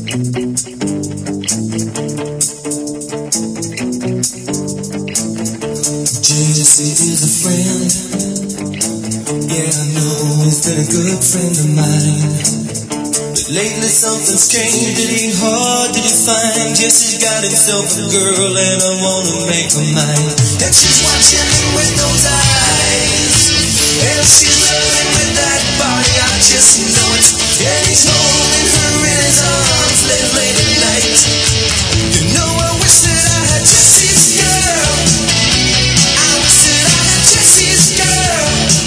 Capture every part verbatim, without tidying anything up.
Jesse is a friend. Yeah, I know he's been a good friend of mine. But lately something's changed. It ain't hard to define. Jesse's got himself a girl and I wanna make her mine. And she's watching him with those eyes, and she's loving with that body. I just know it. And he's holding her in his arms late, late at night. You know I wish that I had Jesse's girl. I wish that I had Jesse's girl.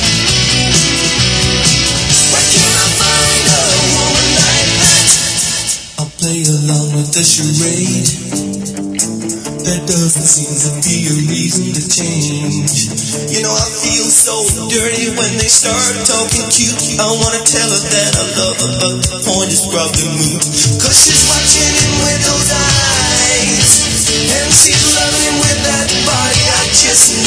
Where can I find a woman like that? I'll play along with the charade. There doesn't seem to be a reason to change. You know I feel so dirty when they start talking cute. I wanna tell her that I love her, but the point is probably moot. Cause she's watching him with those eyes, and she's loving him with that body. I just